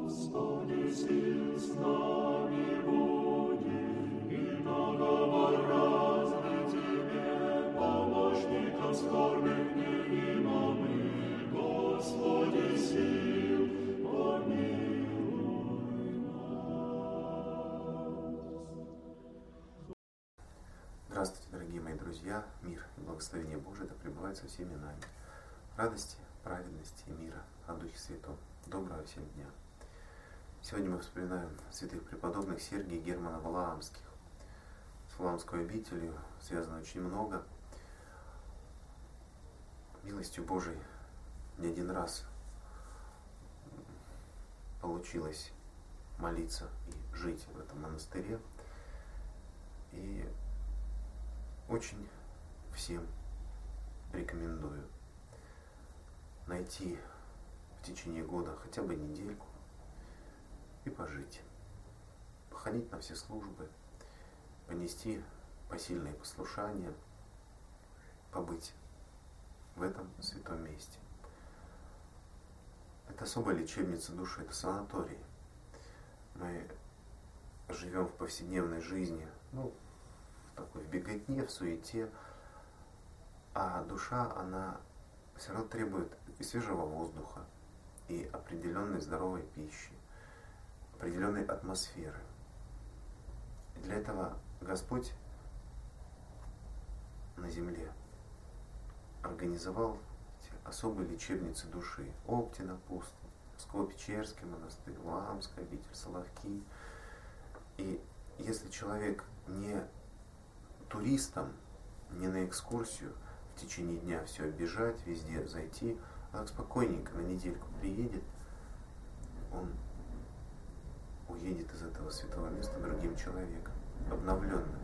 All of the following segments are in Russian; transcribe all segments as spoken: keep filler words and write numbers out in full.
Господи, сил с нами буди, и наговор разный Тебе, помощником скорбных неима мы, Господи, сил, помилуй нас. Здравствуйте, дорогие мои друзья! Мир и благословение Божие да пребывает со всеми нами. Радости, праведности и мира о Духе Святом. Доброго всем дня! Сегодня мы вспоминаем святых преподобных Сергия и Германа Валаамских. С Валаамской обителью связано очень много. Милостью Божией не один раз получилось молиться и жить в этом монастыре. И очень всем рекомендую найти в течение года хотя бы недельку и пожить. Походить на все службы, понести посильные послушания, побыть в этом святом месте. Это особая лечебница души, это санаторий. Мы живем в повседневной жизни, ну, в такой в беготне, в суете, а душа, она все равно требует и свежего воздуха, и определенной здоровой пищи, определенной атмосферы. И для этого Господь на земле организовал эти особые лечебницы души. Оптин апостол, Псково-Печерский монастырь, Валаамская обитель, Соловки. И если человек не туристом, не на экскурсию, в течение дня все оббежать, везде зайти, а так спокойненько на недельку приедет, он уедет из этого святого места другим человеком, обновленным,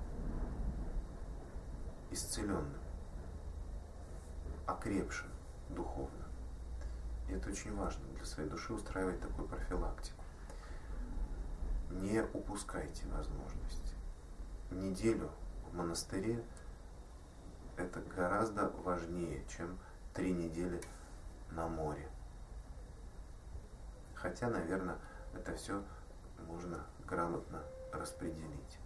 исцеленным, окрепшим духовно. И это очень важно для своей души устраивать такую профилактику. Не упускайте возможность. Неделю в монастыре это гораздо важнее, чем три недели на море. Хотя, наверное, это все можно грамотно распределить.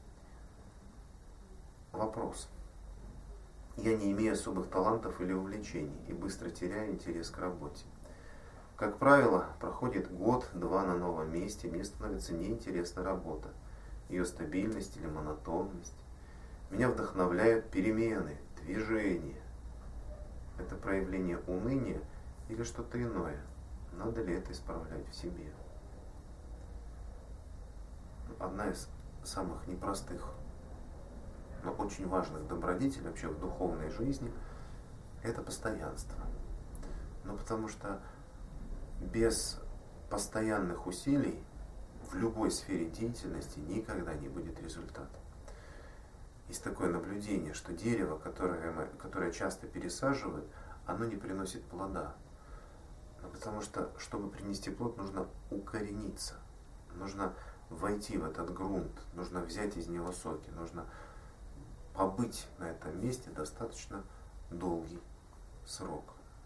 Вопрос. Я не имею особых талантов или увлечений и быстро теряю интерес к работе. Как правило, проходит год-два на новом месте, мне становится неинтересна работа, ее стабильность или монотонность. Меня вдохновляют перемены, движения. Это проявление уныния или что-то иное? Надо ли это исправлять в себе? Одна из самых непростых, но очень важных добродетелей вообще в духовной жизни – это постоянство. Ну, потому что без постоянных усилий в любой сфере деятельности никогда не будет результата. Есть такое наблюдение, что дерево, которое, мы, которое часто пересаживают, оно не приносит плода. Но потому что, чтобы принести плод, нужно укорениться, нужно войти в этот грунт, нужно взять из него соки, нужно побыть на этом месте достаточно долгий срок.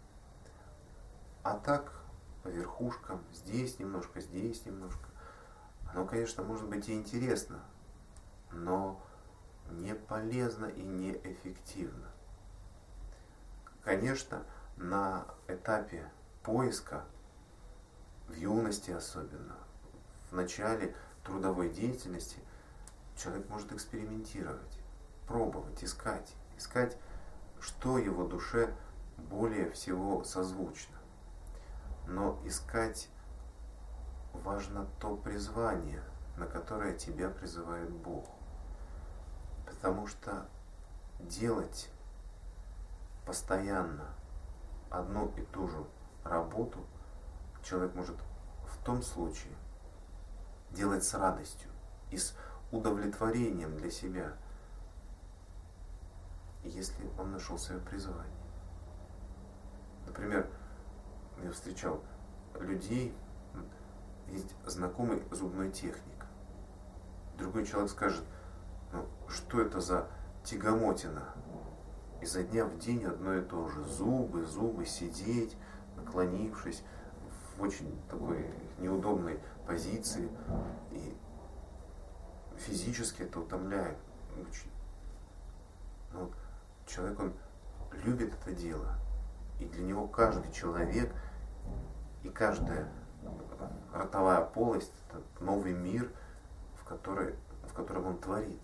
А так, по верхушкам, здесь немножко, здесь немножко, оно, конечно, может быть и интересно, но не полезно и не эффективно. Конечно, на этапе поиска, в юности особенно, в начале трудовой деятельности, человек может экспериментировать, пробовать, искать, искать, что его душе более всего созвучно. Но искать важно то призвание, на которое тебя призывает Бог. Потому что делать постоянно одну и ту же работу человек может в том случае делать с радостью и с удовлетворением для себя, если он нашел свое призвание. Например, я встречал людей, есть знакомый зубной техник. Другой человек скажет: ну, что это за тягомотина? Изо дня в день одно и то же. Зубы, зубы, сидеть, наклонившись в очень такой неудобной позиции, и физически это утомляет очень. Но вот человек, он любит это дело, и для него каждый человек и каждая ротовая полость — это новый мир, в, который, в котором он творит.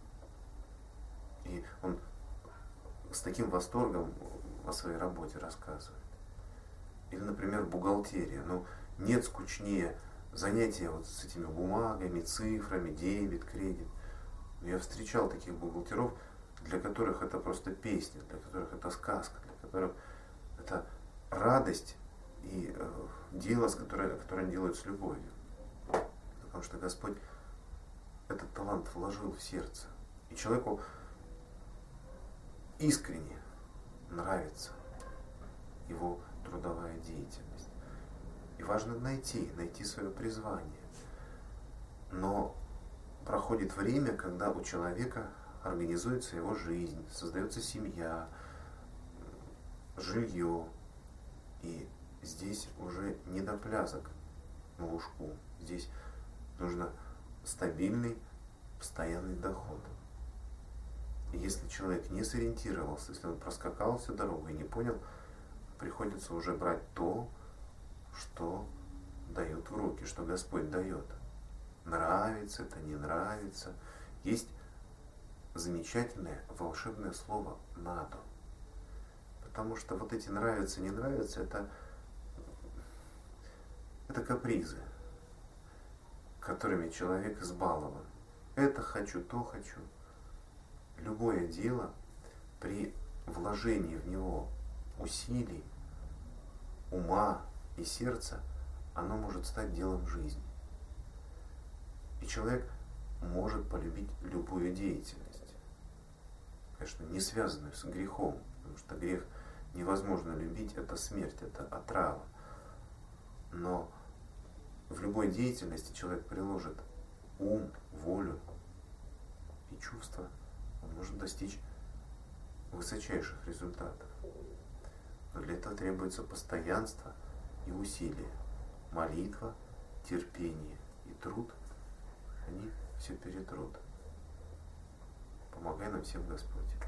И он с таким восторгом о своей работе рассказывает. Или, например, бухгалтерия. Ну, нет скучнее занятия вот с этими бумагами, цифрами, дебет, кредит. Я встречал таких бухгалтеров, для которых это просто песня, для которых это сказка, для которых это радость и э, дело, с которое, которое они делают с любовью. Потому что Господь этот талант вложил в сердце. И человеку искренне нравится его трудовая деятельность. И важно найти, найти свое призвание. Но проходит время, когда у человека организуется его жизнь, создается семья, жилье. И здесь уже не до плясок на лужку. Здесь нужно стабильный, постоянный доход. И если человек не сориентировался, если он проскакал всю дорогу и не понял, приходится уже брать то, что дают в руки, что Господь дает. Нравится это, не нравится. Есть замечательное волшебное слово «надо». Потому что вот эти нравится, не нравится, это, это капризы, которыми человек избалован. Это хочу, то хочу. Любое дело при вложении в него усилий, ума и сердца, оно может стать делом жизни. И человек может полюбить любую деятельность. Конечно, не связанную с грехом, потому что грех невозможно любить, это смерть, это отрава. Но в любой деятельности человек приложит ум, волю и чувства, он может достичь высочайших результатов. Но для этого требуется постоянство и усилие. Молитва, терпение и труд, они все перетрут. Помогай нам всем Господь.